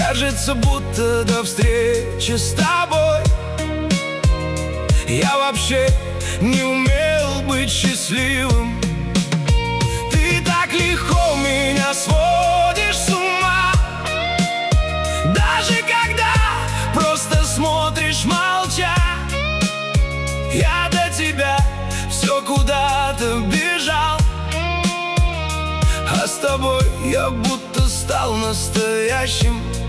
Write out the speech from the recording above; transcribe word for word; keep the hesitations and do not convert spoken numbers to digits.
Кажется, будто до встречи с тобой я вообще не умел быть счастливым. Ты так легко меня сводишь с ума, даже когда просто смотришь молча. Я до тебя все куда-то бежал, а с тобой я будто стал настоящим.